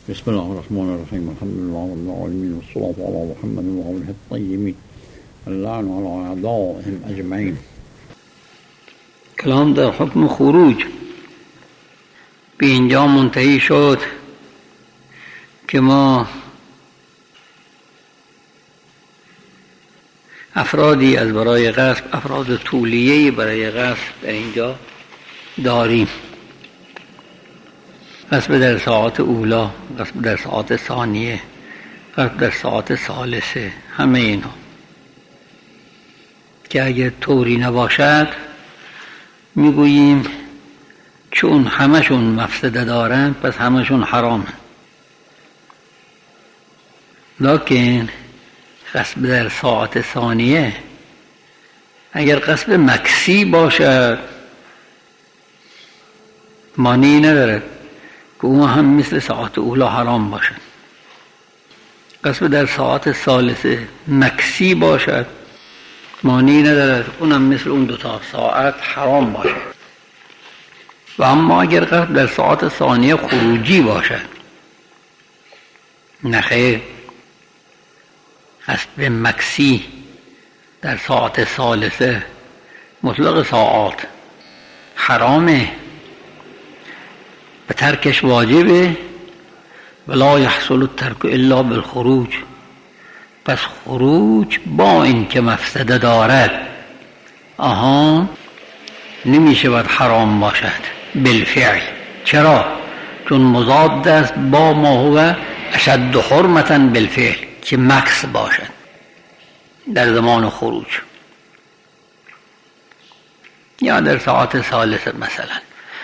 بسم الله الرحمن الرحیم. الحمد لله رب العالمین و الصلاة علی محمد و آله الطیبین اللعن علی اعدائهم اجمعین. کلام در حکم خروج به اینجا منتهی شد که ما افرادی از برای غصب، افراد طولیه‌ای برای غصب در اینجا داریم. غصب در ساعات اولا، غصب در ساعات ثانیه، غصب در ساعات ثالثه، همه اینا که اگر طوری نباشد میگوییم چون همشون مفسده دارن پس همشون حرامن. لکن غصب در ساعت ثانیه اگر غصب مکسی باشد مانعی ندارد که اون هم مثل ساعت اولا حرام باشد. غصب در ساعت ثالثه مکسی باشد مانعی ندارد اونم مثل اون دوتا ساعت حرام باشد. و اما اگر غصب در ساعت ثانیه خروجی باشد نخیر، غصب مکسی در ساعت ثالثه مطلق ساعات حرامه و ترکش واجبه ولا يحصل الترک الا بالخروج. پس خروج با این که مفسده دارد نمیشه باید حرام باشد بالفعل. چرا؟ چون مضاد است با ما هو اشد حرمتا بالفعل که مکس باشد در زمان خروج یا در ساعت ثالثه مثلا.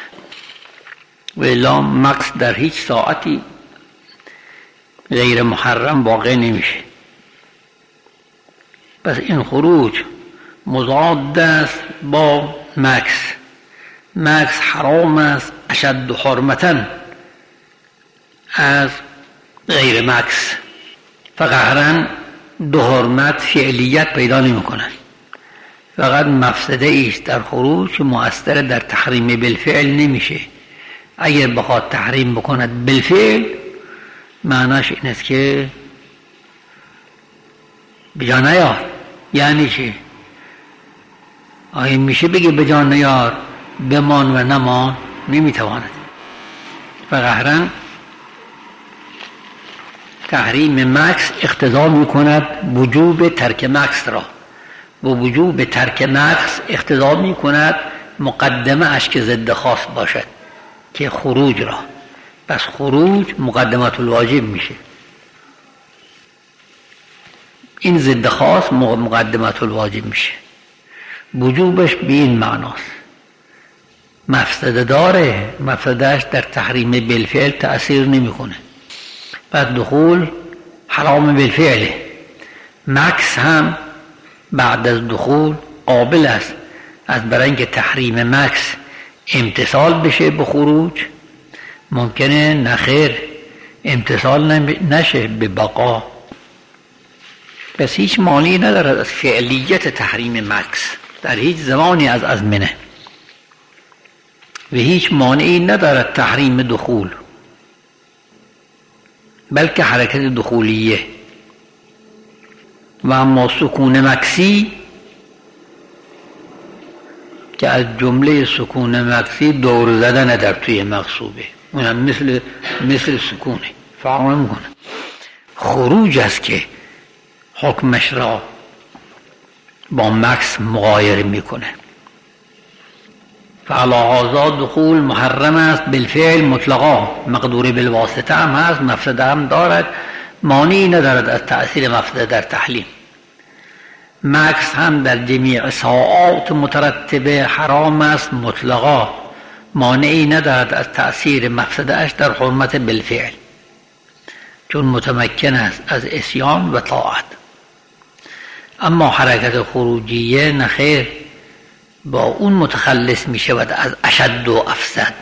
و الا مکس در هیچ ساعتی غیر محرم واقع نمیشه. پس این خروج مضاد است با مکس. مکس حرام است اشد حرمتا از غیر مکس. فقهرن دو حرمت فعلیت پیدا نمی کنن. فقط مفسده ایست در خروج که مؤثر در تحریم بالفعل نمیشه. اگر بخواد تحریم بکند بالفعل معناش این است که بجا نیار. یعنی چی؟ آیا میشه بگه بجا نیار بمان و نمان؟ نمیتواند. فقهرن تحریم مکس اقتضا میکند وجوب ترک مکس را و وجوب ترک مکس اقتضا میکند مقدمه اش که ضد خاص باشد که خروج را. پس خروج مقدمات الواجب میشه. این ضد خاص مقدمات الواجب میشه. وجوبش به این معناست مفسده داره، مفسدهش در تحریم بالفعل تأثیر نمیکنه. پس دخول حرام بالفعله. مکس هم بعد از دخول قابل است از برای اینکه تحریم مکس امتصال بشه به خروج. ممکنه نخیر امتصال نشه به بقا. پس هیچ مانعی ندارد از فعلیت تحریم مکس در هیچ زمانی از ازمنه و هیچ مانعی ندارد تحریم دخول بلکه حرکت دخولیه. و اما سکون مکسی که از جمله سکون مکسی دور زدن در توی مغصوبه، اونم مثل سکونه فرق نمیکنه. خروج است که حکمش را با مکس مغایر میکنه. فعلی هذا دخول محرم است بالفعل مطلقا. مقدور بالواسطه هم هست، مفسده هم دارد، مانعی ندارد از تأثیر مفسده در تحریم. مکس هم در جمیع ساعات مترتبه حرام است مطلقا، مانعی ندارد از تأثیر مفسده اش در حرمت بالفعل چون متمکن است از عصیان و طاعت. اما حرکت خروجیه نخیر، با اون متخلص می شود از اشد و افسد.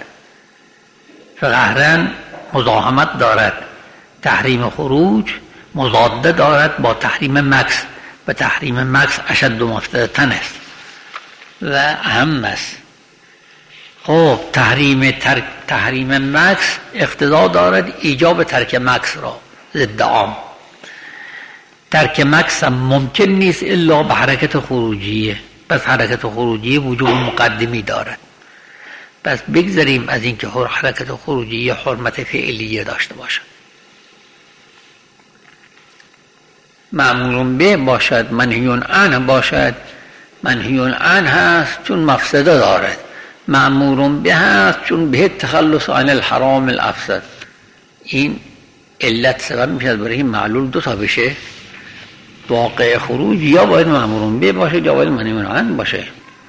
فقهرن مزاحمت دارد. تحریم خروج مضاده دارد با تحریم مکس و تحریم مکس اشد و مفسدتن است و اهم است. خب تحریم مکث اقتضا دارد ایجاب ترک مکث را، ضد عام. ترک مکث هم ممکن نیست الا به حرکت خروجیه، پس حرکت خروجیه وجوب مقدمی دارد. پس بگذاریم از اینکه حرکت خروجیه حرمت فعلیه داشته باشد. مأمور به باشد، منهی عنه باشد. منهی عنه هست چون مفسده دارد، مأمور به هست چون به تخلص عن الحرام الافسد. این علت سبب میشه برای این معلول دو تا بشه. واقع خروج یا باید مأمور به باشه یا باید منهی عنه باشه.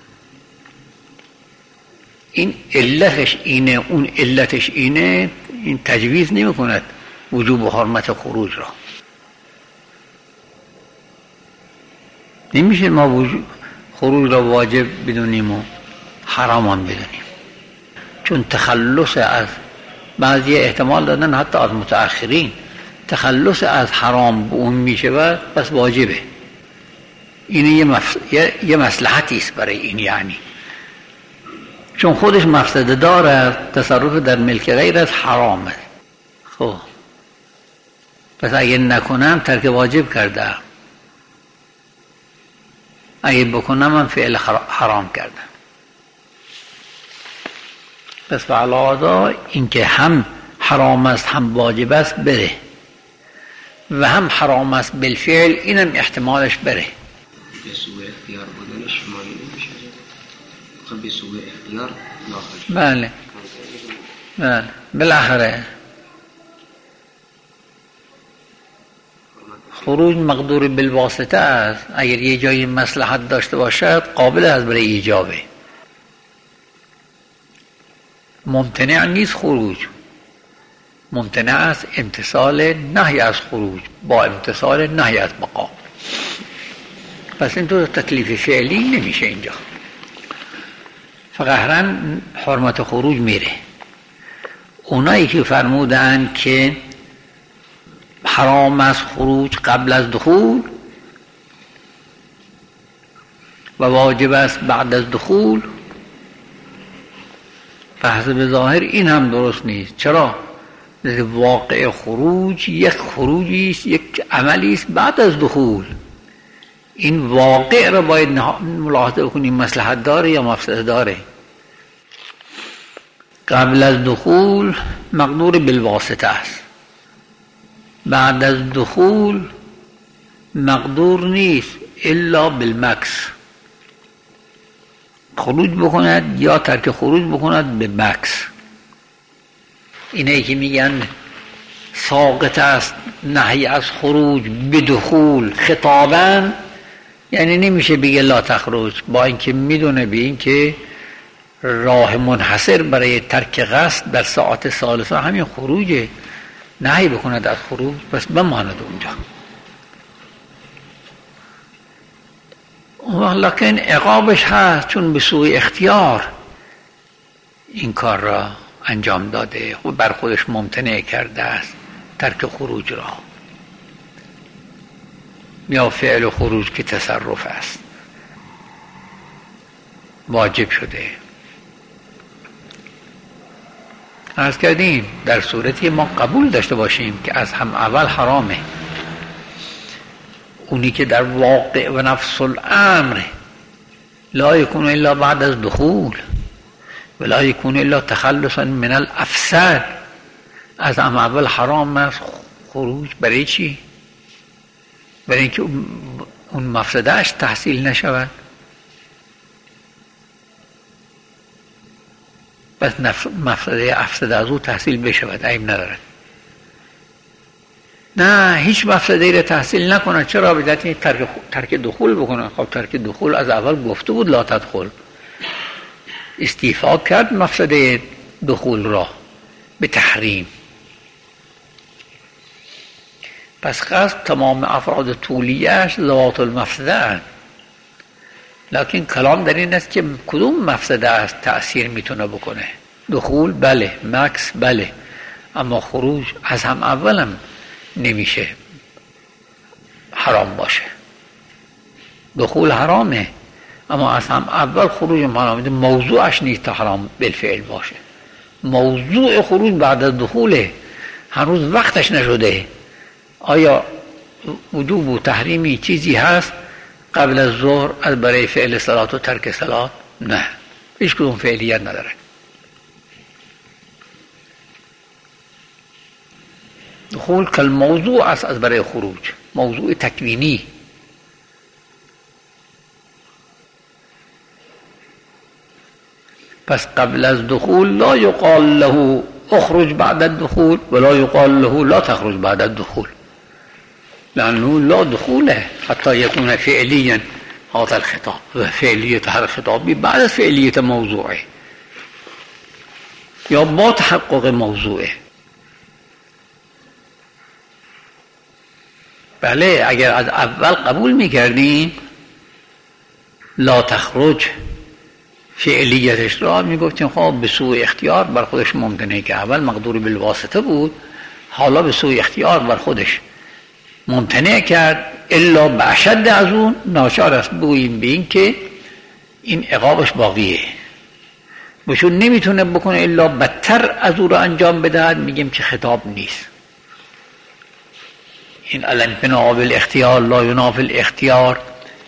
این علتش اینه، اون علتش اینه، این تجویز نمی کند وجوب و حرمت خروج را. نمیشه ما خروج را واجب بدونیم و حرام هم بدونیم، چون تخلص از بعضی احتمال دادن حتی از متأخرین تخلص از حرام به اون میشه و پس واجبه. این یه مصلحتی است برای این، یعنی چون خودش مفسده دارد، تصرف در ملک غیر از حرامه. خب پس اگه نکنم ترک واجب کردم، اگه بکنم من فعل حرام کردم. پس فعلا اینکه هم حرام است هم واجب است بره، و هم حرام است بالفعل اینم احتمالش بره. به سوء اختیار بودنش مانی نمیشه. خب به سوء اختیار داخل. بله بله بالاخره خروج مقدور بالواسطه است. اگر یه جایی مصلحت داشته باشد قابل است برای ایجابه. ممتنع نیست خروج، ممتنع است امتثال نهی از خروج با امتثال نهی از بقا. پس این تو تکلیف فعلی نمیشه اینجا. فقهراً حرمت خروج میره. اونایی که فرمودن که حرام است خروج قبل از دخول و واجب است بعد از دخول، فحسب ظاهر این هم درست نیست. چرا؟ واقع خروج یک خروجی است، یک عملی است بعد از دخول. این واقع را باید ملاحظه کنیم مصلحت داره یا مفسده داره. قبل از دخول مقدور بالواسطه است، بعد از دخول مقدور نیست الا بالمکث. خروج بکند یا ترک خروج بکند به مکث. اینه که میگن ساقط است نهی از خروج به دخول خطابا، یعنی نمیشه بگه لا تخرج، با اینکه میدونه به این که راه منحصر برای ترک قصد در ساعت ثالثه همین خروجه، نهی بکند از خروج، بس بماند اونجا. لکن عقابش هست چون به سوی اختیار این کار را انجام داده و بر خودش ممتنع کرده است ترک خروج را، یا فعل خروج که تصرف است واجب شده. عرض کردیم در صورتی ما قبول داشته باشیم که از هم اول حرامه، اونی که در واقع و نفس الامر لا یکون الا بعد از دخول و لا یکون الا تخلصا من الافساد، از هم اول حرام است خروج. برای چی؟ برای اینکه اون مفسدهش تحصیل نشود. بس مفسده افسده از او تحصیل بشود عیب ندارد. نه هیچ مفسده را تحصیل نکنه. چرا؟ بذاتی ترک دخول بکنه. خب ترک دخول از اول گفته بود لا تدخل، استیفا کرد مفسده دخول را به تحریم. پس قصد تمام افراد طولیهش ذوات المفسده هست، لکن کلام در این است که کدوم مفسده است تأثیر میتونه بکنه. دخول بله، مکث بله، اما خروج از هم اولم نمیشه حرام باشه. دخول حرامه اما از هم اول خروج ما موضوعش نیست تا حرام بالفعل باشه. موضوع خروج بعد از دخوله، هنوز وقتش نشده. آیا وجوب و تحریمی چیزی هست قبل از ظهر از برای فعل صلات و ترک صلات؟ نه، هیچ کدوم فعلیت نداره. دخول کل موضوع است از برای خروج، موضوع تکوینی. پس قبل از دخول لا یقال له اخرج بعد الدخول ولا یقال له لا تخرج بعد الدخول، لأنه لا دخوله حتى يكون فعليا هذا الخطاب، وفعلية هذا الخطاب بعد فعلية موضوعه یا با تحقق موضوعه. بله اگر از اول قبول میکردیم لا تخرج فعلیتش را میگفتیم خب به سوء اختیار بر خودش ممکنه که اول مقدور بالواسطه بود، حالا به سوء اختیار بر خودش ممتنع کرد، الا باشد از اون ناچار است بگوییم به این که این عقابش باقیه، بهشون نمیتونه بکنه الا بدتر از او را انجام بدهد، میگیم که خطاب نیست. این الامتناع بالاختیار لا ینافی الاختیار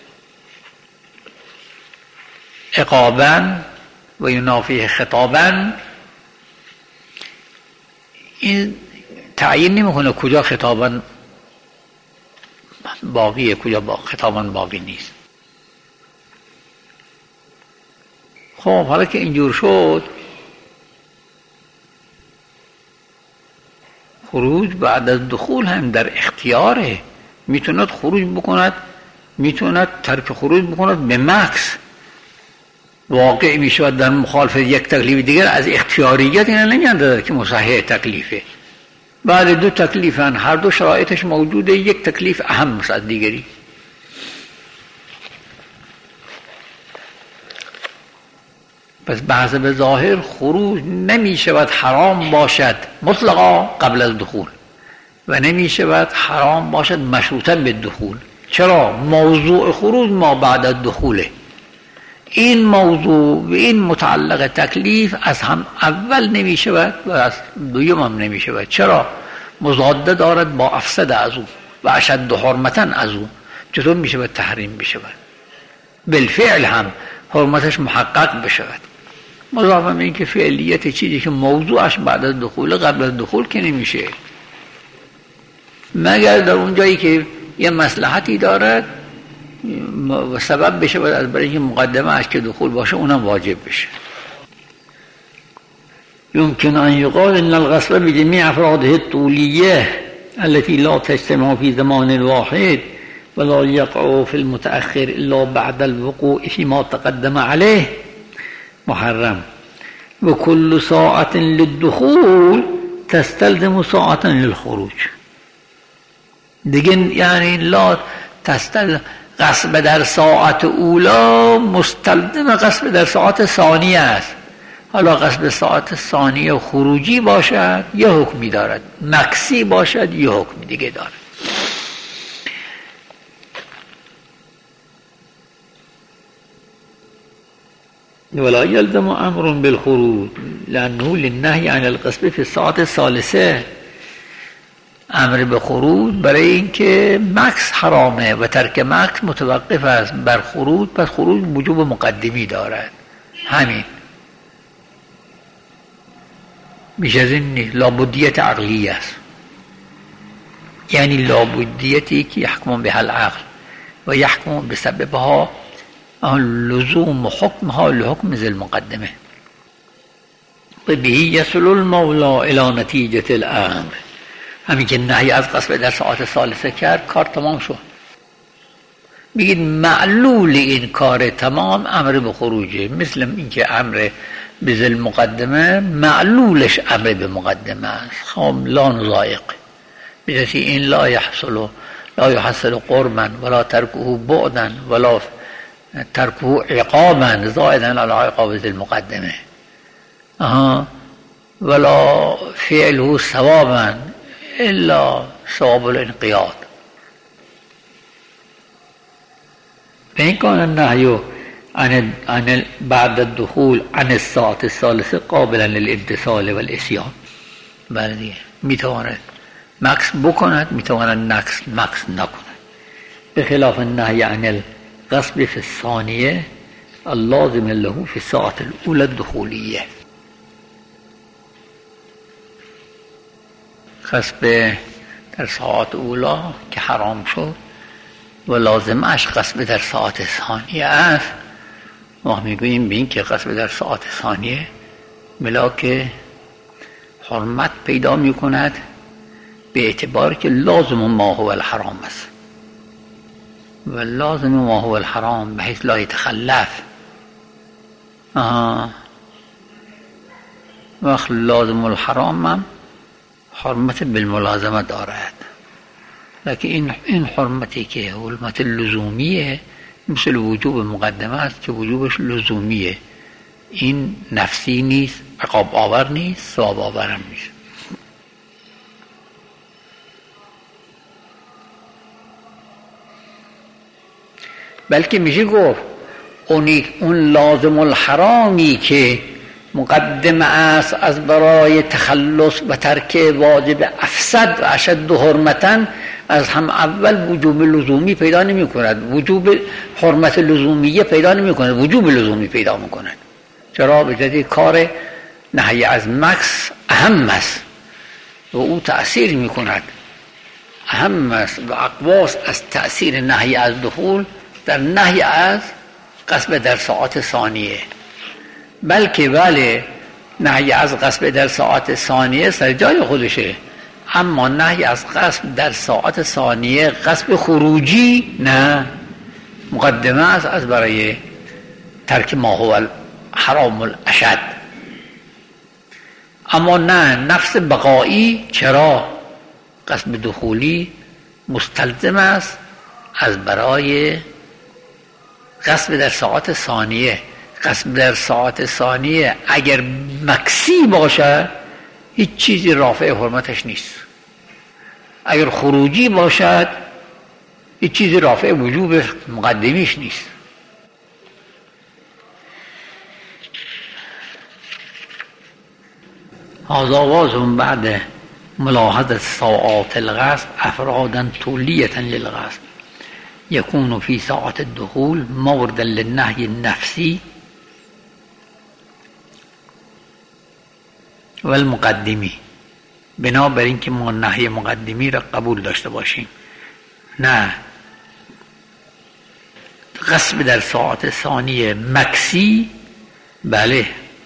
عقابا و ینافی خطابا، این تعیین نمیکنه کجا خطابا باقیه کجا خطابا باقی نیست. خب حالا که اینجور شد، خروج بعد از دخول هم در اختیاره، میتوند خروج بکند، میتوند ترک خروج بکند به مکس، واقع میشود در مخالفت یک تکلیف دیگر از اختیاریت اینا نمیاندازد که مصحح تکلیفه. بعد دو تکلیفن، هر دو شرایطش موجوده، یک تکلیف اهم است از دیگری. پس بحث به ظاهر خروج نمی شود حرام باشد مطلقا قبل از دخول و نمی شود حرام باشد مشروطا به دخول. چرا؟ موضوع خروج ما بعد از دخوله. این موضوع و این متعلق تکلیف از هم اول نمی شود و از دویم هم نمی شود. چرا؟ مضاده دارد با افسد از او و اشد حرمتا از او. چطور می شود تحریم بشود؟ بالفعل هم حرمتش محقق بشود. مضافه به این که فعلیت چیزی که موضوعش بعد از دخول قبل از دخول که نمیشه، مگر در اون جایی که یه مصلحتی دارد و سبب بشه از برای اینکه مقدمه اش که دخول باشه اونم واجب بشه. يمكن أن يقال إن الغصب بجميع أفراده الطولية التي لا تجتمع في زمان واحد ولا يقع في المتأخر إلا بعد الوقوع فيما تقدم عليه محرم وكل ساعة للدخول تستلزم ساعة للخروج. دیگه یعنی لا تستلزم غصب در ساعت اولا مستلزم غصب در ساعت ثانیه است. حالا غصب ساعت ثانیه خروجی باشد یه حکمی دارد، مکسی باشد یه حکم دیگه دارد. ولا يلزم امر بالخروج لانه للنهي عن الغصب في الساعه الثالثه. امر به خروج برای اینکه مکس حرامه و ترک مکس متوقف است بر خروج، پس خروج وجوب مقدمی دارد. همین بیش از این نیست. لابدیت عقلی است، یعنی لابدیتی که یحکم بها العقل و یحکم بسببها لزوم حکمها لحکم ذی المقدمه و به یصل المولا الی نتیجه الامر. همین که نهی از غصب در ساعت ثالثه کرد کار تمام شد. بگید معلول این کار تمام امر به خروجه، مثل اینکه امر به ذی المقدمه معلولش امر به مقدمه است. خب لا نضایق بجاتی این لا یحصل قربا ولا ترکه بعدا ولا ترکه عقابا زائدا علی عقاب ذی المقدمه ولا فعله ثوابا الا ثواب الانقیاد. فإن كان النهي عن بعد الدخول عن الساعة الثالثة قابلا للاتصال والاسیان. بله دیگه میتواند مکس بکند، میتواند مکس نکند. به خلاف النهی عن الغصب في الثانیه اللازم له في الساعة الاولى الدخولیه. غصب در ساعت اولا که حرام شد و لازمش غصب در ساعت ثانیه است. ما میگوییم به این که غصب در ساعت ثانیه ملاک حرمت پیدا میکند به اعتبار که لازم ما هو الحرام است و لازم ما هو الحرام به حیث لا يتخلف. وقت لازم الحرام هم حرمت بالملازمه دارد، لکن این حرمتی که حرمت لزومیه مثل وجوب مقدمه است که وجوبش لزومیه، این نفسی نیست، عقاب آور نیست، ثواب آورم نیست. بلکه میشه گفت اون لازم الحرامی که مقدمه است از برای تخلص و ترک واجب افسد و اشد حرمتن، از هم اول وجوب لزومی پیدا نمی کند، وجوب حرمت لزومیه پیدا نمی کند، وجوب لزومی پیدا می کند. چرا؟ به جدی کار نهی از مکس اهم است و او تأثیر می کند، اهم است و اقواس از تأثیر نهی از دخول در نهی از غصب در ساعت ثانیه. بلکه بله نهی از غصب در ساعت ثانیه سر جای خودشه، اما نهی از غصب در ساعت ثانیه غصب خروجی نه، مقدمه است از برای ترک ما هو حرام الاشد. اما نه نفس بقایی، چرا؟ غصب دخولی مستلزم است از برای غصب در ساعت ثانیه. غصب در ساعت ثانیه اگر مکسی باشه هیچ چیزی رافع حرمتش نیست، اگر خروجی باشد هیچ چیزی رافع وجوب مقدمیش نیست. هذا واضح بعد ملاحظة ساعات الغصب افرادا تولیة للغصب يكون في ساعة الدخول موردا للنهي النفسي و المقدمی. بنابراین که ما نهی مقدمی را قبول داشته باشیم، نه غصب در ساعت ثانیه مکسی بله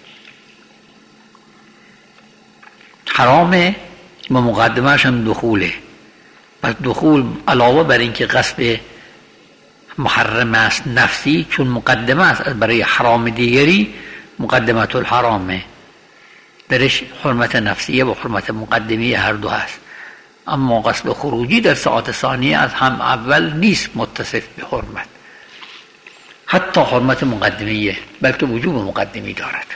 حرامه و مقدمهش هم دخوله. پس دخول علاوه بر این که غصب محرم است نفسی، چون مقدمه است برای حرام دیگری، مقدمت الحرامه درش حرمت نفسیه و حرمت مقدمیه هر دو هست. اما غصب خروجی در ساعت ثانیه از هم اول نیست متصف به حرمت، حتی حرمت مقدمیه، بلکه وجوب مقدمی دارد.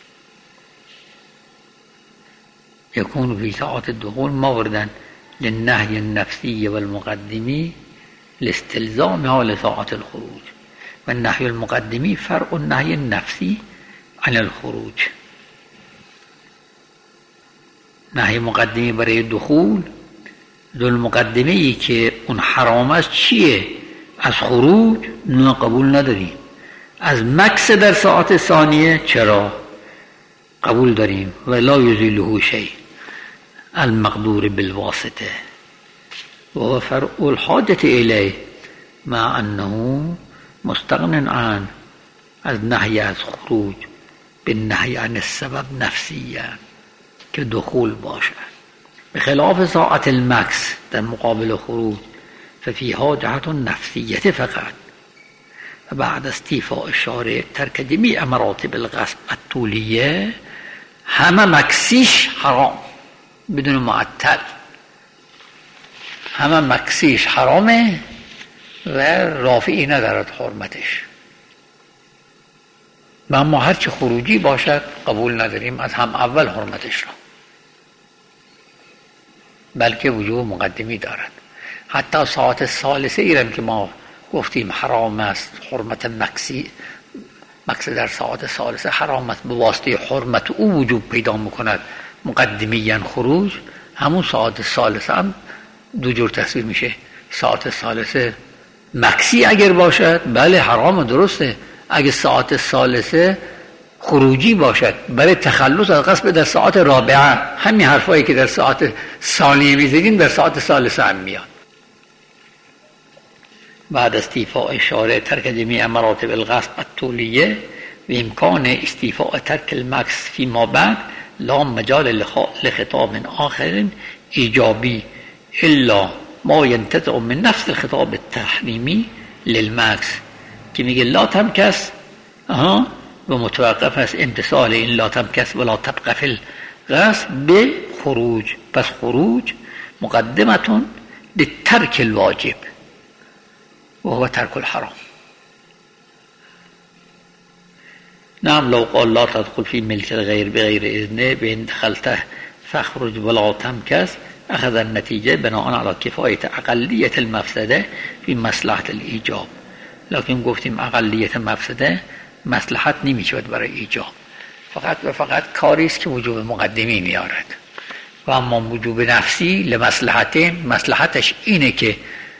يكون في ساعات الدخول موردا للنهي النفسي والمقدمي لاستلزامها لساعة الخروج، والنهي المقدمي فرع النهي النفسي عن الخروج. نهی مقدمی برای دخول ذل مقدمی که اون حرام است چیه؟ از خروج نه قبول نداریم، از مکس در ساعت ثانیه چرا قبول داریم. و لا یزیله شیء المقدور بالواسطه و فرع الحاجة الیه مع انه مستغن عن از نهی از خروج به نهی عن السبب نفسیه که دخول باشد. به خلاف ساعت المکس در مقابل خروج ففیها جهت نفسیت فقط. و بعد استیفاء الشارع ترک جمیع مراتب الغصب الطولیه، همه مکسیش حرام بدون معطل، همه مکسیش حرامه و رافعی ندارد حرمتش. و اما هرچه خروجی باشد قبول نداریم از هم اول حرمتش را، بلکه وجوب مقدمی دارد. حتی ساعت ثالثه ایرم که ما گفتیم حرام است، حرمت مکسی مقصد در ساعت ثالثه حرامت به واسطه حرمت او وجوب پیدا میکند مقدمیاً خروج، همون ساعت ثالثه هم دو جور تصویر میشه. ساعت ثالثه مکسی اگر باشد بله حرام، درسته. اگه ساعت ثالثه خروجی باشد برای تخلص از غصب در ساعت رابعه، همین حرفایی که در ساعت ثانیه میزدیم در ساعت ثالثه هم میاد. بعد استیفاء شارع ترک جمیع مراتب الغصب الطولیه و امکان استیفاء ترک المکس فیما بعد لا مجال لخطاب آخر ایجابی الا ما ینتزع من نفس الخطاب التحریمی للمکس، که میگه لا تمکس و متوقف است امتصال این لا تمکس ولا تبقى فی الغصب به خروج. پس خروج مقدمتون لترک الواجب و هو ترک الحرام. نعم لو قال لا تدخل في ملك الغير بغير إذنه بإن دخلته فاخرج ولا تمكث أخذ النتيجة بناء على كفاية أقلية المفسدة في مصلحة الإيجاب. لكن گفتیم اقلیت مفسده مصلحت نمیشود برای ایجاب، فقط و فقط کاری است که وجوب مقدمی میارد. و اما وجوب نفسی لمصلحتین، مصلحتش اینه که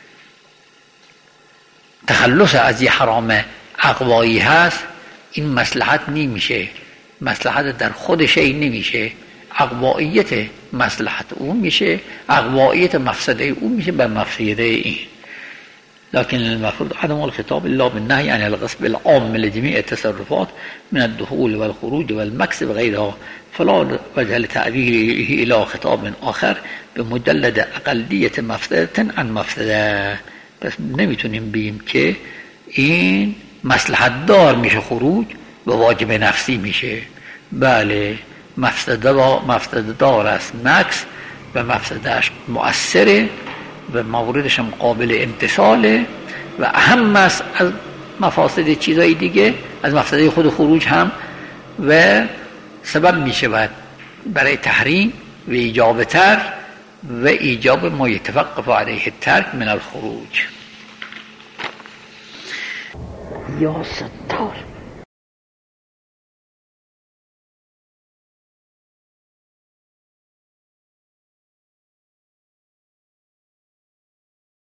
تخلص از یه حرام اقوایی هست، این مصلحت نمیشه، مصلحت در خود شی نمیشه، اقواییت مصلحت اون میشه، اقواییت مفسده اون میشه به مفسده این. لكن المفروض عدم الخطاب الا بالنهي عن الغصب العام لجميع التصرفات من الدخول والخروج والمكس وغيرها، فلا وجه لتعبيره الى خطاب آخر بمجلد اقلیت مفسده عن مفسده. پس نمیتونیم بگیم که این مصلحت دار میشه خروج و واجب نفسی میشه. بله مفسده دار است مکس و مفسدهش مؤثره و موردش هم قابل امتصاله و اهم است از مفاسد چیزای دیگه، از مفسده خود خروج هم، و سبب میشه برای تحریم و ایجاب ترک و ایجاب ما یتوقف علیه الترک من الخروج. یا ستار.